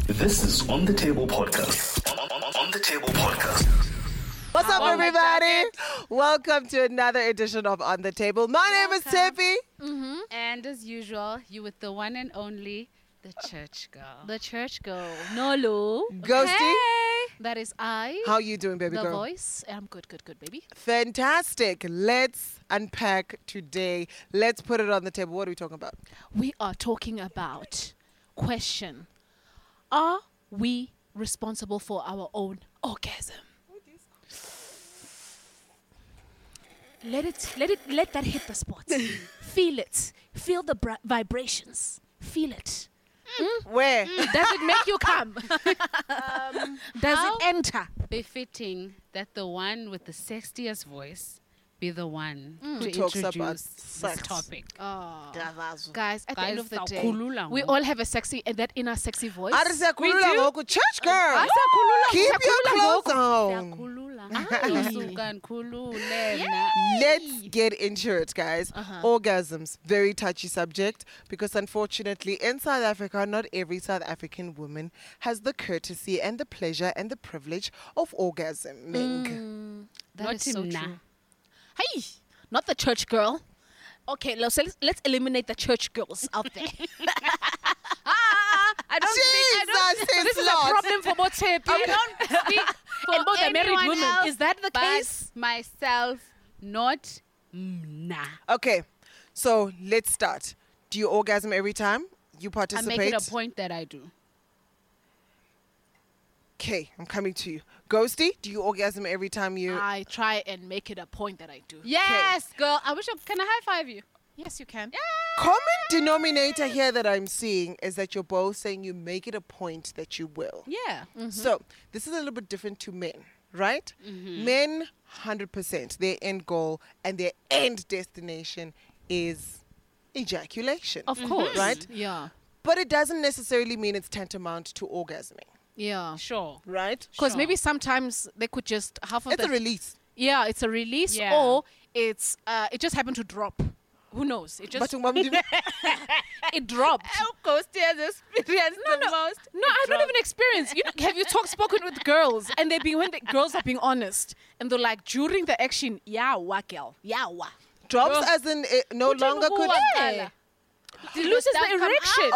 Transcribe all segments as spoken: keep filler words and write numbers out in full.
This is On the Table Podcast. On, on, on the Table Podcast. What's up, everybody? Welcome to another edition of On the Table. My name is Tiffy. Mm-hmm. And as usual, you with the one and only, the church girl. The church girl. Nolu. Ghosty. Hey. That is I. How you doing, baby the girl? The voice. I'm good, good, good, baby. Fantastic. Let's unpack today. Let's put it on the table. What are we talking about? We are talking about question. Are we responsible for our own orgasm? Let it, let it, let that hit the spot. Feel it. Feel the bra- vibrations. Feel it. Mm. Where? Mm. Does it make you come? um, Does how it enter? Befitting that the one with the sexiest voice be the one Mm. to Who talks introduce about this sex. topic. Oh. Davazo. Guys, at the Guys, end of the day, sakhulula we ngo. all have a sexy, and that inner sexy voice. Arisakulula We do. ngoku, church girl. Ah, siyakhulula, Keep your siyakhulula clothes on. Siyakhulula. Aye. Nosuka nikhulule mna. Let's get into it, guys. Uh-huh. Orgasms, very touchy subject because unfortunately in South Africa, not every South African woman has the courtesy and the pleasure and the privilege of orgasming. Mm, that Not is so him, nah. true. Hey, not the church girl. Okay, let's let's eliminate the church girls out there. I don't think I don't Jesus is This is Lord. a problem for both Tippy I don't speak for and both the married anyone women. else Is that the but case? myself, not mna. Okay, so let's start. Do you orgasm every time you I participate? make it a point that I do. Okay, I'm coming to you. Ghosty, do you orgasm every time you... I try and make it a point that I do. Yes, girl. I wish I can I high five you. Yes, you can. Common denominator here that I'm seeing is that you're both saying you make it a point that you will. Yeah. So this is a little bit different to men, right? Men, one hundred percent, their end goal and their end destination is ejaculation. Of course. Right? Yeah. But it doesn't necessarily mean it's tantamount to orgasming, Yeah. Sure. right? Because Sure. maybe sometimes they could just half of It's the a release. yeah, it's a release, Yeah. or it's uh, it just happened to drop. Who knows? It But just ungumdi- it dropped. Ghosty has experienced No, the no, most. no, I don't even experience. You know, have you talked spoken with girls and they be when the girls are being honest and they're like during the action, yeah, wa girl, yeah, wa. drops as in it no longer could... Yeah. It loses the stuff come erection.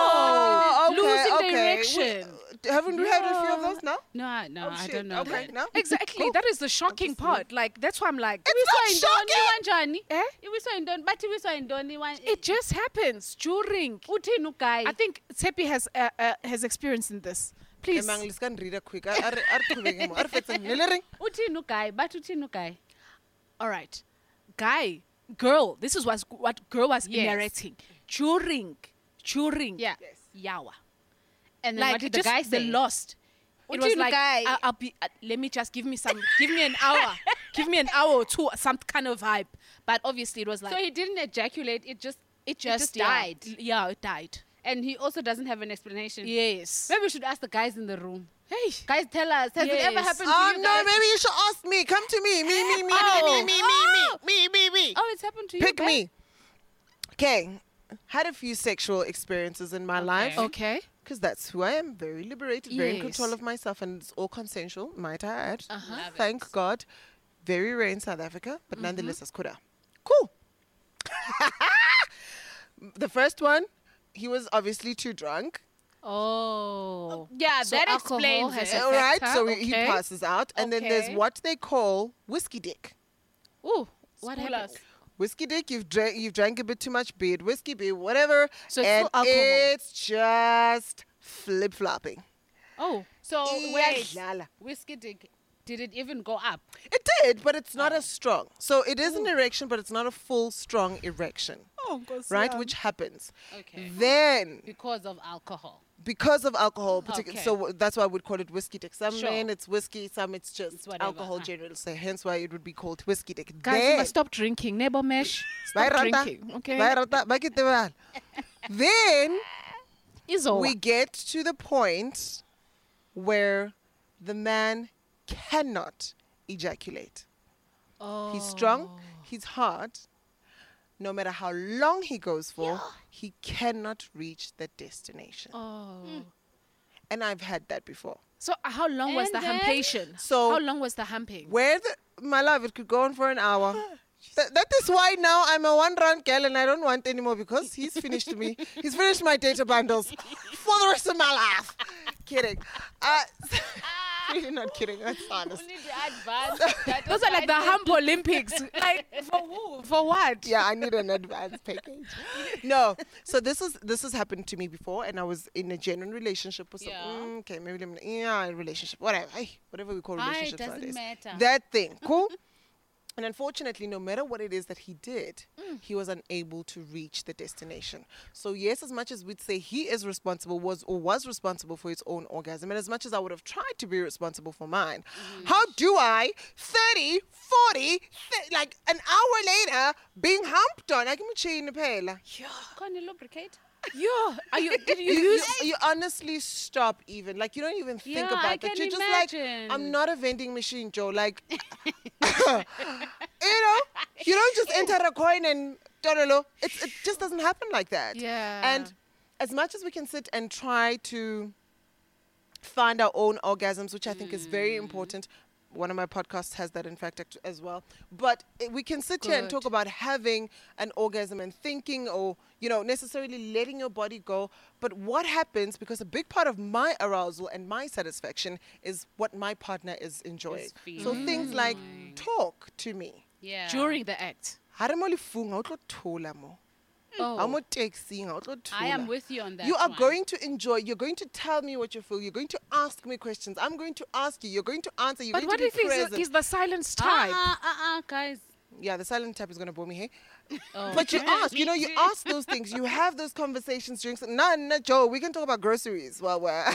Oh, no, okay, losing okay. the erection. We- haven't we had a few of those now? No, I- no, Oh, I shit. don't know. Okay, that. no? Exactly. That is the shocking part. Like that's why I'm like, It's not shocking. Eh? Eh? Iwiswa indoni, but iwiswa indoni one. It just happens during. Uthini uguy? I think Tepi has uh, uh, has experience in this. Please. Emang, let's go and read it quick. Ar- ar- ar- qhubeke mo. Ar fetseng. Lele ring. Uthini uguy? But uthini uguy? All right, guy, girl. This is what what girl was Yes. narrating during during. Yeah. Yawa. And then Like what did just the guy the say? lost. It Uthini was like uguy? I, I'll be. Uh, let me just give me some. Give me an hour. Give me an hour or two. Some kind of vibe. But obviously it was like So he didn't ejaculate. It just it just, just, died. Yeah, yeah, it died. And he also doesn't have an explanation. Yes. Maybe we should ask the guys in the room. Hey. Guys, tell us. Has it ever Yes. happened Oh, to you no, guys? maybe you should ask me. Come to me. Me, me, me, Oh. me, me, me, me, me, me, me, me. Oh, it's happened to you Pick guys? me. Okay. Had a few sexual experiences in my Okay. life. Okay. Because that's who I am. Very liberated, very in Yes. control of myself, and it's all consensual, might I add. Uh-huh. Love Thank it. God. Very rare in South Africa, but Mm-hmm. nonetheless, as Korea. Cool. The first one, he was obviously too drunk. Oh. Yeah, So that alcohol explains has it. a All right, factor, so he- he okay. passes out. And then there's Okay. what they call whiskey dick. Ooh. What School happened? us. Whiskey dick, you've drank, you've drank a bit too much, be it whiskey, be it whatever. So it's and still alcohol. it's just flip flopping. Oh. So wait, Iyadlala. whiskey dick, did it even go up? It did, but it's not as strong. So it is an erection, but it's not a full, strong erection, Oh, right? Which happens. Okay. Then, Because of alcohol. because of alcohol, partic- Okay. so that's why I would call it whiskey dick. Some Sure. men it's whiskey, some it's just It's whatever, alcohol huh. generally. So hence why it would be called whiskey dick. Guys, you Then, must stop drinking. Neighbor mesh. Stop Bye, Rata. drinking. Okay. Bye, Rata. Bye, Kitebal. Then Is all. we get to the point where the man cannot ejaculate. oh. He's strong, he's hard. No matter how long he goes for, he cannot reach the destination. Oh. And And I've had that before. So uh, how long was And the then- humpation? So- how long was the humping? Where the, my love, it could go on for an hour. Th- that is why now I'm a one round girl and I don't want anymore because he's finished me. He's finished my data bundles for the rest of my life. Kidding. Uh, really not kidding. That's honest. Those are like the hump Olympics. Like for who? For what? Yeah, I need an advance package. No, so this is this has happened to me before, and I was in a genuine relationship with some. Yeah. Mm, okay, maybe I'm yeah, a relationship, whatever, ay, whatever we call Aye, it relationships doesn't nowadays. matter. That thing, cool. And unfortunately, no matter what it is that he did, Mm. he was unable to reach the destination. So yes, as much as we'd say he is responsible, was or was responsible for his own orgasm, and as much as I would have tried to be responsible for mine, Mm-hmm. how do I, thirty, forty, th- like an hour later, being humped on? I can chain pela. Can you lubricate? Yo, are you? Did you You, you, use? you honestly stop even. Like, you don't even think Yeah, about I that. can You're just imagine. like, I'm not a vending machine, Joe. Like, you know, you don't just enter a coin and, dorolo. It's, it just doesn't happen like that. Yeah. And as much as we can sit and try to find our own orgasms, which I think is very Mm. important. One of my podcasts has that, in fact, act- as well. But eh, we can sit here and talk Good. about having an orgasm and thinking or, you know, necessarily letting your body go. But what happens, because a big part of my arousal and my satisfaction is what my partner is enjoying. So things like, talk to me. Yeah. During the act. Ha re mo lefung, ha o tlo thola mo. Oh. Ha mo taxing, ha o tlo I am thola. with you on that. You are one. going to enjoy. You're going to tell me what you feel. You're going to ask me questions. I'm going to ask you. You're going to answer. You're But going what to be if he's, present. he's the silence type? Uh, uh, uh, guys. Yeah, the silent type is going to bore me, hey? Oh. But you ask, you know, you ask those things. You have those conversations during... No, no, Joe, we can talk about groceries while we're...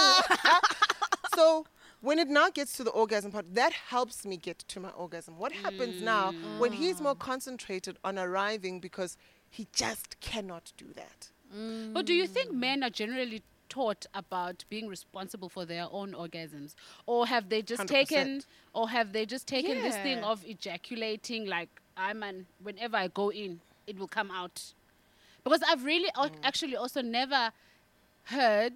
So when it now gets to the orgasm part, that helps me get to my orgasm. What happens now when he's more concentrated on arriving because he just cannot do that? Or do you think men are generally taught about being responsible for their own orgasms, or have they just one hundred taken, percent. or have they just taken this thing Yeah. of ejaculating? Like, I'm an whenever I go in, it will come out. Because I've really Mm. al- actually also never heard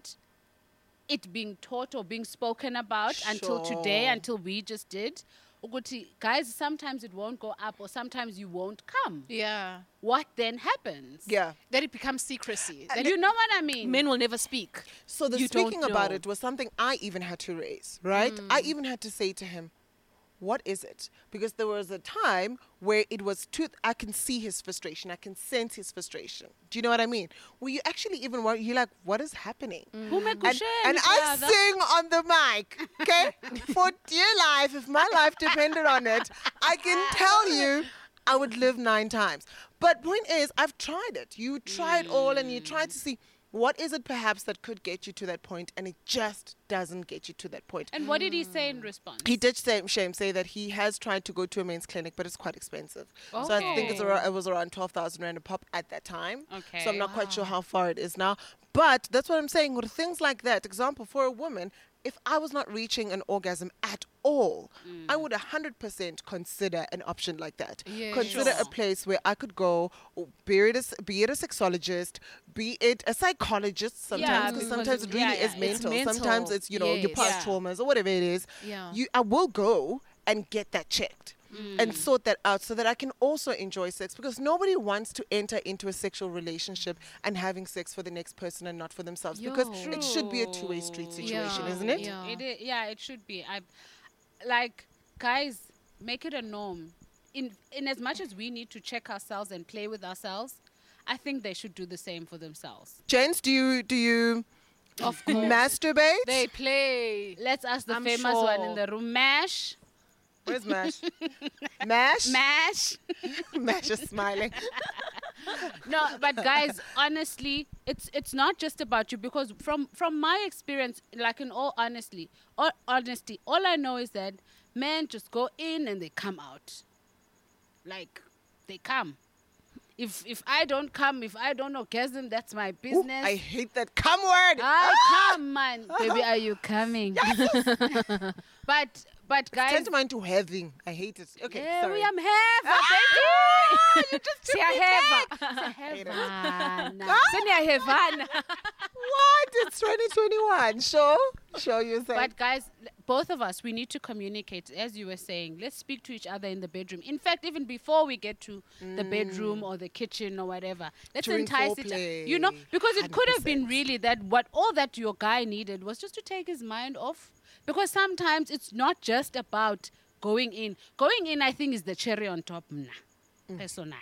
it being taught or being spoken about until today, Sure. until we just did. Ukuthi, guys, sometimes it won't go up, or sometimes you won't come. Yeah. What then happens? Yeah. That it becomes secrecy. That You know what I mean? men will never speak. So the You don't speaking about know. it was something I even had to raise, right? I even had to say to him, what is it? Because there was a time where it was too, I can see his frustration. I can sense his frustration. Do you know what I mean? Where you actually even, wor- you're like, what is happening? Who make And, and I brother? sing on the mic, okay? For dear life, if my life depended on it, I can tell you I would live nine times. But point is, I've tried it. You try it all and you try to see what is it perhaps that could get you to that point, and it just doesn't get you to that point. And what did he say in response? He did say, shame, say that he has tried to go to a men's clinic, but it's quite expensive. So I think it's Okay. around, it was around twelve thousand rand a pop at that time. Okay. So I'm not quite sure how far it is now. But that's what I'm saying. With things like that, example, for a woman, if I was not reaching an orgasm at all, I would one hundred percent consider an option like that. Yeah. Consider Sure. a place where I could go, or be it a, be it a sexologist, be it a psychologist sometimes, Yeah, because because sometimes it really yeah, is yeah, it's mental. Sometimes mental. it's, you know, your Yes. past Yeah. traumas or whatever it is. Yeah. You, I will go and get that checked. And sort that out so that I can also enjoy sex, because nobody wants to enter into a sexual relationship and having sex for the next person and not for themselves, because Yo. it should be a two-way street situation, Yeah. isn't it? Yeah. It is, yeah, it should be. I like, guys, make it a norm. In in as much as we need to check ourselves and play with ourselves, I think they should do the same for themselves. James, do you do you Of course. masturbate? They play. Let's ask the I'm famous one in sure. the room. Mash, Where's Mash? Mash? mash. Mash is smiling. No, but guys, honestly, it's it's not just about you, because from from my experience, like in all honestly, all honesty, all I know is that men just go in and they come out. Like they come. If if I don't come, if I don't orgasm, that's my Ooh, business. I hate that come word. Ah, come on, baby, are you coming? but but guys, Turn to mine to having. I hate it. Okay, yeah, sorry. we am have Ah, you just took me back. baby. What? It's twenty twenty-one. Sure. Sure, you say. But guys, l- both of us, we need to communicate, as you were saying. Let's speak to each other in the bedroom. In fact, even before we get to the bedroom or the kitchen or whatever, let's During entice each other. foreplay. You know, because it could have been one hundred percent. really that what all that your guy needed was just to take his mind off. Because sometimes it's not just about going in. Going in, I think, is the cherry on top, mna, personally.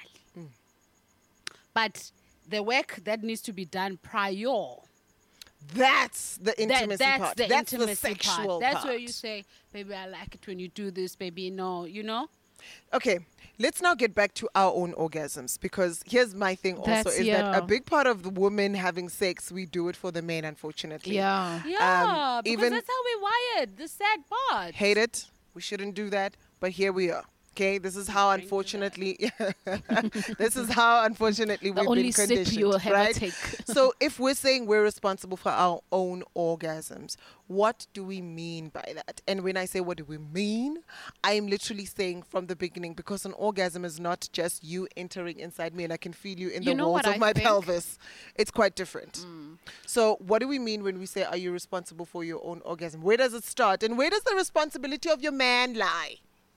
But the work that needs to be done prior. That's the That, intimacy that's part. the that's intimacy the sexual part. That's part. where you say, baby, I like it when you do this, baby. No, you know? Okay, let's now get back to our own orgasms, because here's my thing also That's- is that yeah. a big part of the women having sex, we do it for the men, unfortunately. Yeah. Yeah, because even- that's how we wired. The sad part. Hate it. We shouldn't do that, but here we are. Okay, this is how unfortunately, this is how unfortunately The we've only been sip conditioned, you will ever right? take. So if we're saying we're responsible for our own orgasms, what do we mean by that? And when I say what do we mean, I am literally saying from the beginning, because an orgasm is not just you entering inside me and I can feel you in the You know walls what of I my think? pelvis. It's quite different. So what do we mean when we say, are you responsible for your own orgasm? Where does it start? And where does the responsibility of your man lie?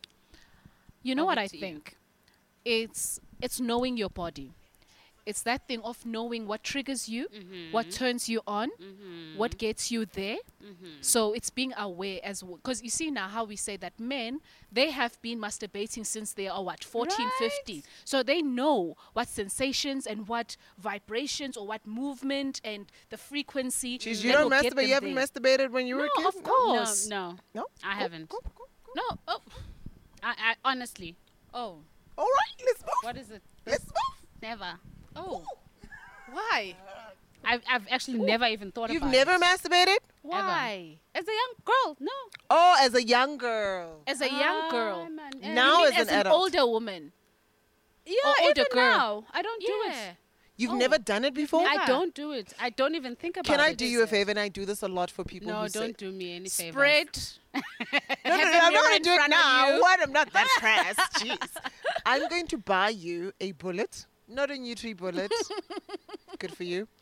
You know what Over I to you. think? It's it's knowing your body. It's that thing of knowing what triggers you, what turns you on, what gets you there. So it's being aware as well. Because you see now how we say that men, they have been masturbating since they are what, fourteen, Right. fifteen. So they know what sensations and what vibrations or what movement and the frequency. Jeez, you that don't will get masturbate. them You haven't there. masturbated when you were a No, kid? of course. No, no, No? I Go- haven't. go- go- go. No. Oh. I, I honestly. Oh, All right, let's move. what is it? Let's move. Never. Oh. Why? I've, I've actually never even thought You've about never it. masturbated? Why? As a young girl, no. Oh, as a young girl. As a young girl. Ah, man, eh. Now You mean as as an an adult. older woman. Yeah, or older even girl. now. I don't do Yeah. it. You've Oh. never done it before? I Never. don't do it. I don't even think about it. Can I do you a favor? And I do this a lot for people No, who say, don't do me any favors. Spread. No, no, Have no, the I'm not mirror going in to do it front of now. you. What? I'm not that crass. Jeez. I'm going to buy you a bullet, not a Nutri bullet. Good for you.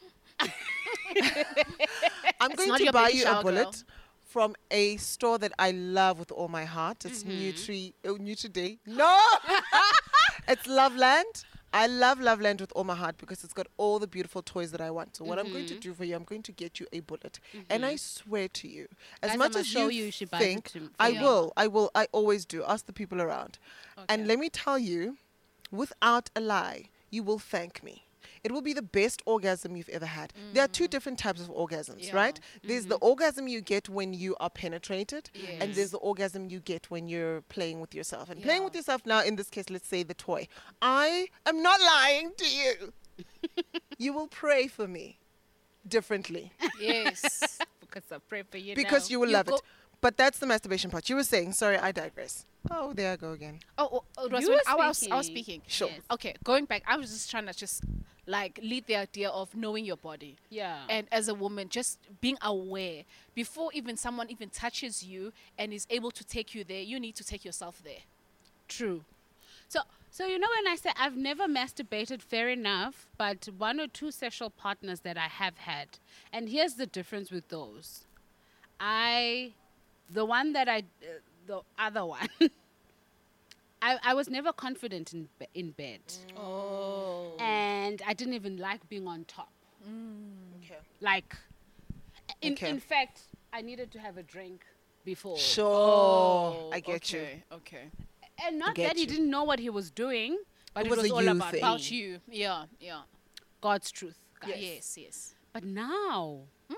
I'm going not to your buy baby you a shower, bullet girl. from a store that I love with all my heart. It's Mm-hmm. Nutri, oh, Nutri-Day. No! It's Loveland. I love Loveland with all my heart because it's got all the beautiful toys that I want. So what I'm going to Mm-hmm. do for you, I'm going to get you a bullet. And I swear to you, as Guys, much I'ma as show you, you, she buys it think, to- for I me. will, I will, I always do. Ask the people around. And let me tell you, without a lie, you will thank me. It will be the best orgasm you've ever had. There are two different types of orgasms, Yeah. right? There's the orgasm you get when you are penetrated, and Yes. there's the orgasm you get when you're playing with yourself. And playing Yeah. with yourself now, in this case, let's say the toy. I am not lying to you. You will pray for me differently Yes. Because I pray for you because now. you will You love go- it. But that's the masturbation part. You were saying, sorry, I digress. Oh, there I go again. Oh, oh, oh, it was You when were I was, I was speaking. speaking. Sure. Yes. Okay, going back, I was just trying to just like lead the idea of knowing your body. Yeah. And as a woman, just being aware before even someone even touches you and is able to take you there, you need to take yourself there. True. So, so you know when I say I've never masturbated, fair enough, but one or two sexual partners that I have had, and here's the difference with those. I, the one that I, uh, the other one, I, I was never confident in be- in bed, Oh. and I didn't even like being on top. Okay. Like, in Okay. in fact, I needed to have a drink before. Sure. I get you. okay, Okay. And not get that he you. didn't know what he was doing, but It it, was was, a all you about thing. me. About you. Yeah, yeah. God's truth. guys. Yes, yes. But now,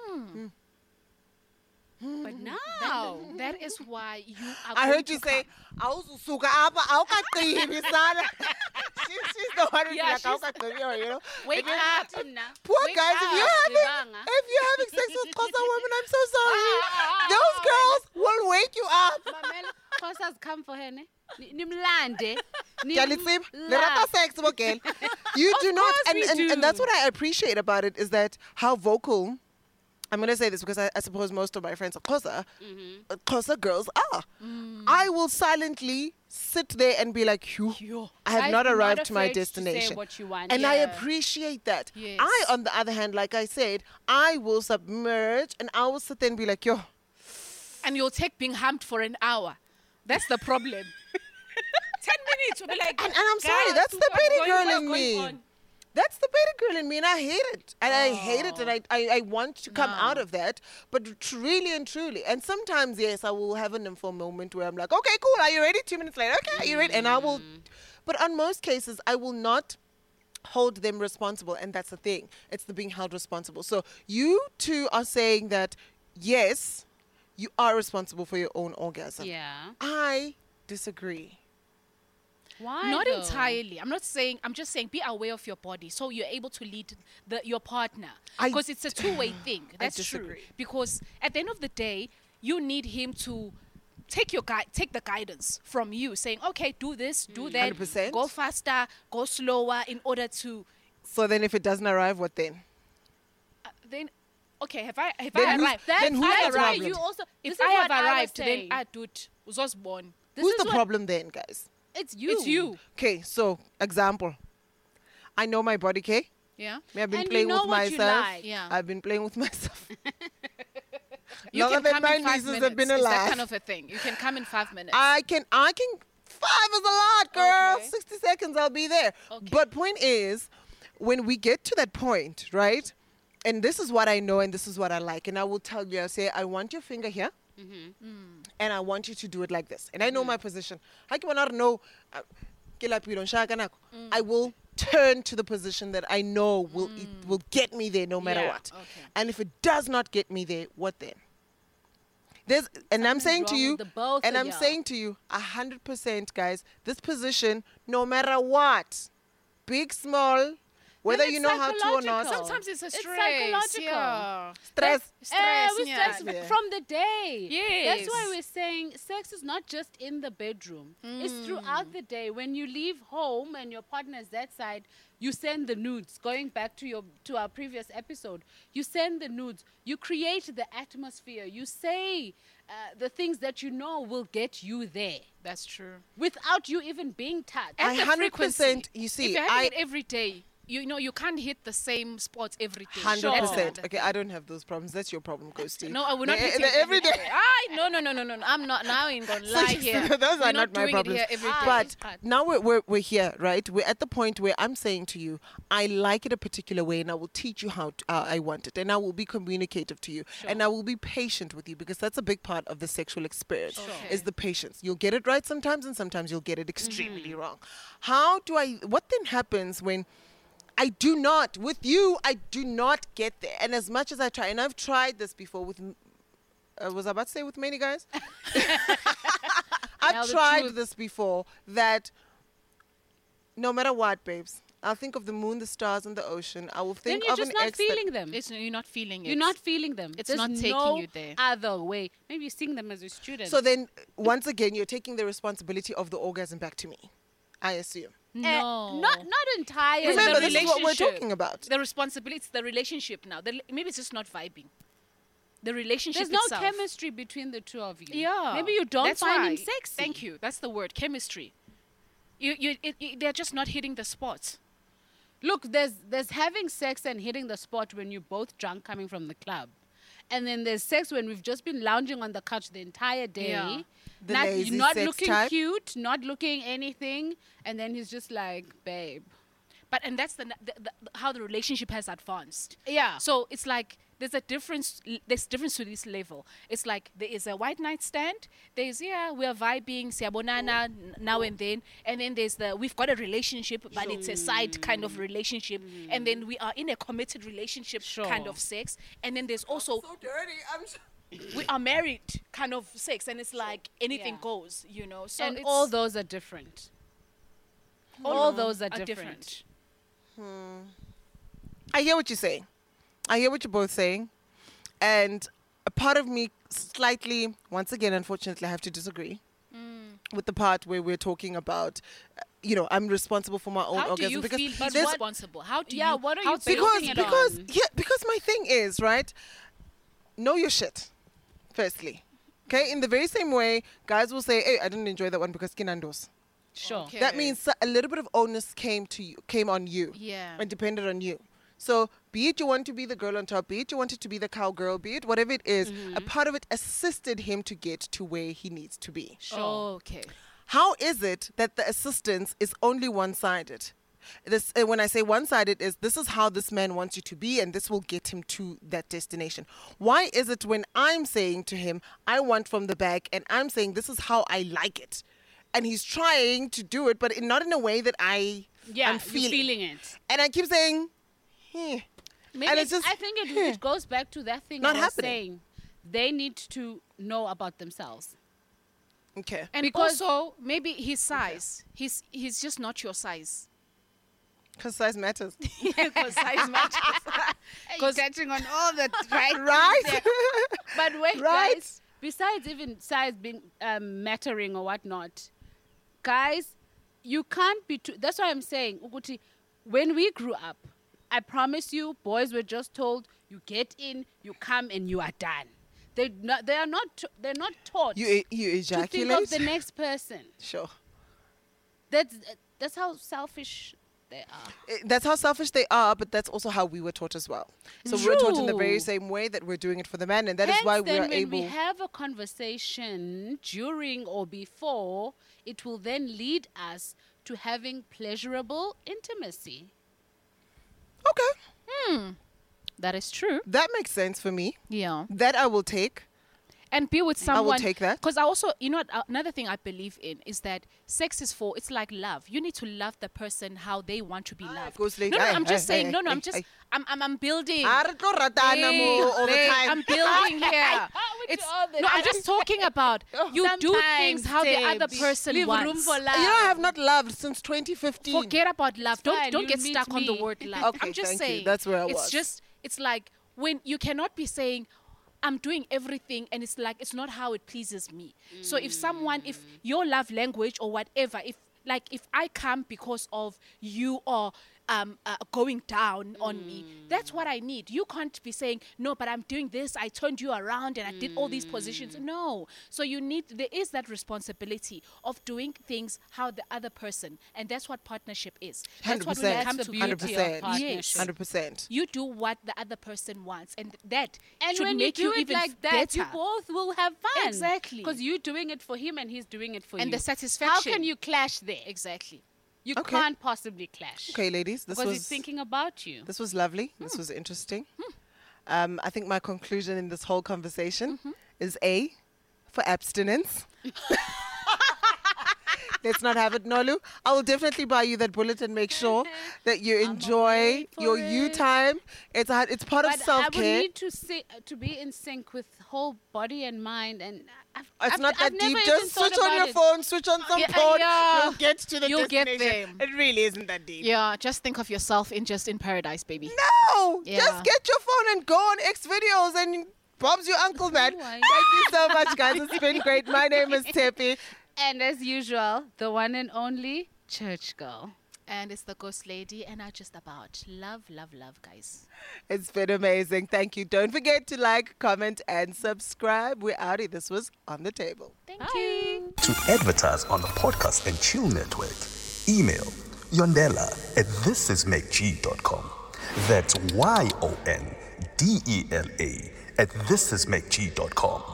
but now, That is why you are I going heard to you say, come- "Awusuka apa, awukaqhibi sana." She- She's the one who's Yeah, like, she's- "Awukaqhibi," you know. Wake If you- up. Poor Wake guys, if you're up, having, Zibanga. if you're having sex with Xhosa women, I'm so sorry. Ah, ah, ah, Those ah, girls will wake you up. Mamela, Xhosa has come for her, ne? Ni- Nimlande. Kyalitsib, lerata sex, okay. You do not, course and, we and, do. and that's what I appreciate about it is that how vocal. I'm going to say this because I, I suppose most of my friends are Xhosa, uh, Xhosa girls are. I will silently sit there and be like, "Phew, Yo. I have I'm not not arrived to my afraid to say destination." what you want. And I Yeah. appreciate that. Yes. I, on the other hand, like I said, I will submerge and I will sit there and be like, "Yo, And you'll take being humped for an hour. That's the problem. Ten minutes, you'll be like, And- and I'm sorry, "Guys, that's the what's petty going girl on, in what's me." going on?" that's the beta girl in me, and I hate it. And I hate it, and I, I, I want to come No. out of that. But tr- really and truly, and sometimes, yes, I will have an info moment where I'm like, okay, cool, are you ready? Two minutes later, okay, are you ready? And I will, but on most cases, I will not hold them responsible, and that's the thing. It's the being held responsible. So you two are saying that, yes, you are responsible for your own orgasm. Yeah. I disagree. Why? Not though? entirely. I'm not saying. I'm just saying be aware of your body, so you're able to lead the your partner. I- Because it's a two-way thing. I That's true. disagree. Because at the end of the day, you need him to take your gui- take the guidance from you, saying, "Okay, do this, do that, one hundred percent. go faster, go slower," in order to So then if it doesn't arrive, what then? uh, then. Okay, have I have Then I who's- arrived? That's, Then who's that's the why problem? you also. If this I is have what I was arrived, then saying. I do it. Was born. This Who's is the what- problem then, guys? It's you. It's you. Okay, so example. I know my body, okay? Yeah. I've been And you playing know with what you myself. like. Yeah. I've been playing with myself. You Longer can than come my in five nieces minutes. have been It's alive. that kind of a thing. You can come in five minutes. I can, I can, five is a lot, girl. Okay. sixty seconds, I'll be there. Okay. But point is, when we get to that point, right? And this is what I know and this is what I like. And I will tell you, I'll say, I want your finger here. And I want you to do it like this. And I know my position. I cannot know. uh, ke lapile, nshaka nako. I will turn to the position that I know will it will get me there no matter Yeah, what. okay. And if it does not get me there, what then? There's, and I'm Something's saying to wrong you, with the both and of I'm y'all. saying to you, a hundred percent, guys, this position, no matter what, big, small, whether it's you know how to or not, psychological. Sometimes it's a It's stress. psychological. Yeah. stress. Eh, Stress. we yeah. stress Yeah. from the day. That's why Yes. we're saying sex is not just in the bedroom. It's throughout the day. When you leave home and your partner is that side, you send the nudes. Going back to your to our previous episode, you send the nudes. You create the atmosphere. You say uh, the things that you know will get you there That's true. without you even being touched. I And the one hundred percent, frequency. you see, if you're having I- it every day, you know you can't hit the same spots every day. Hundred That's percent. another Okay, thing. I don't have those problems. That's your problem, Ghosty. No, I will not The- hit the it every day. I no no no no no no. I'm not. Now I ain't gonna lie Such- here. Those We're are not, my doing problems. It here every day. But But now we're, we're we're here, right? We're at the point where I'm saying to you, I like it a particular way, and I will teach you how to, uh, I want it, and I will be communicative to you, and I will be patient with you because that's a big part of the sexual experience Okay. is the patience. You'll get it right sometimes, and sometimes you'll get it extremely Mm-hmm. wrong. How do I? What then happens when? I do not, with you, I do not get there. And as much as I try, and I've tried this before with, m- uh, was I about to say with many guys? Tell I've the tried truth. this before that no matter what, babes, I'll think of the moon, the stars, and the ocean. I will Then think you're of just an not ex that- feeling them. it's you're not feeling it. You're not feeling them. It's There's not taking no you there. other way. Maybe you sing them as a student. So then, once again, you're taking the responsibility of the orgasm back to me, I assume. Eh, No. not not entirely. Remember, the this is what we're relationship. talking about. The responsibility, it's the relationship now. The, maybe it's just not vibing. The relationship There's no itself. chemistry between the two of you. Yeah. Maybe you don't That's find him why. sexy. Thank you. That's the word. Chemistry. You, you, it, it, they're just not hitting the spots. Look, there's there's having sex and hitting the spot when you're both drunk coming from the club. And then there's sex when we've just been lounging on the couch the entire day. Yeah. The not lazy not sex looking type. cute, not looking anything. And then he's just like, babe. But and that's the, the, the how the relationship has advanced. Yeah. So it's like there's a difference. There's difference to this level. It's like there is a white night stand. There's yeah, we are vibing, siabonana n- now and then, and then there's the we've got a relationship, but it's a side kind of relationship, and then we are in a committed relationship kind Sure. of sex, and then there's also So dirty. I'm so- we are married kind of sex, and it's like anything Yeah. goes, you know. So and it's all those are different. All those are, different. different. I hear what you're saying. I hear what you're both saying. And a part of me slightly, once again, unfortunately, I have to disagree. with the part where we're talking about, uh, you know, I'm responsible for my own How do orgasm you because feel he's there's- responsible? How do Yeah, you? what are how you do you because basing it because on? yeah because my thing is, right, know your shit firstly. Okay, in the very same way guys will say, hey, I didn't enjoy that one because kinandos. Sure. Okay. That means a little bit of onus came to you came on you Yeah. and depended on you. So be it you want to be the girl on top, be it you wanted to be the cowgirl, be it whatever it is, a part of it assisted him to get to where he needs to be. Sure. Okay. How is it that the assistance is only one-sided? This, uh, when I say one-sided, is this is how this man wants you to be, and this will get him to that destination. Why is it when I'm saying to him, I want from the back, and I'm saying this is how I like it, and he's trying to do it, but in, not in a way that I Yeah, am you're feeling. feeling it. And I keep saying, eh. Maybe And it's it's- just, I think it, hmm. it goes back to that thing Not I was happening. saying. They need to know about themselves. Okay. And Because- also maybe his size. He's he's just not your size. Because size matters. Because size matters. Because touching on all the right, Right? things there. But wait, Right? guys. Besides even size being um, mattering or whatnot, guys, you can't be too. That's why I'm saying, Uguti, when we grew up, I promise you, boys were just told, you get in, you come, and you are done. They not, they are not t- they're not taught You e- you to think ejaculate? of the next person. Sure. That's that's how selfish they are. Eh, That's how selfish they are, but that's also how we were taught as well. So we were taught in the very True. same way that we're doing it for the man, and that is Hence, why we then are when able. we have a conversation during or before, it will then lead us to having pleasurable intimacy. Okay, That is true. that makes sense for me. Yeah. That I will take. And be with I will someone. take that. Because I also, you know, what, uh, another thing I believe in is that sex is for, it's like love. You need to love the person how they want to be loved. goes No, late. no, Aye, I'm just aye, saying, aye, no, no, aye, I'm just, aye. I'm, I'm, I'm building. Ah, re tlo ratana Hey, mo all the hey, time. I'm building here. with It's, all the no, I'm time. just talking about you do things Sometimes, how the other Tabs, person leave wants. room for love. You know, I have not loved since twenty fifteen. Forget about love. Don't fine, don't you'll get meet stuck on the me. word love. Okay, I'm just thank you. saying. That's where I it's was. just it's like when you cannot be saying I'm doing everything and it's like it's not how it pleases me. So if someone if your love language or whatever, if like if I come because of you or um, uh, going down on me, that's what I need. You can't be saying, no, but I'm doing this. I turned you around and I did all these positions. No. So you need, there is that responsibility of doing things how the other person, and that's what partnership is. That's what when you one hundred percent. come That's the to one hundred beauty percent. of partnership. Yes. one hundred percent. you do what the other person wants, and that And should when you make do you it even like that, better. you both will have fun. Exactly. Because you're doing it for him and he's doing it for And you. the satisfaction. How can you clash there? Exactly. You Okay. can't possibly clash. Okay, ladies, this Because was he's thinking about you. this was lovely. This was interesting. Um, I think my conclusion in this whole conversation is A, for abstinence. Let's not have it, Nolu. I will definitely buy you that bullet and make sure that you enjoy wait for your you it. time. It's a, it's part of But I self would care. need to si- uh, to be in sync with whole body and mind, and I've, It's I've, not I've that never deep. even Just thought switch on about your it. phone, switch on some Yeah, porn. yeah. You'll get to the You'll get destination. there. It really isn't that deep. Yeah, just think of yourself in just in paradise, baby. No, Yeah. just get your phone and go on X videos and Bob's your uncle, man. Oh, I- Thank you so much, guys. It's been great. My name is Tepi. And as usual, the one and only church girl. And it's the ghost lady, and I just about love, love, love, guys. It's been amazing. Thank you. Don't forget to like, comment, and subscribe. We're outie. This was On the Table. Thank Bye. you. To advertise on the Podcast and Chill Network, email Yondela at this is make g dot com. That's Y O N D E L A at this is make g dot com.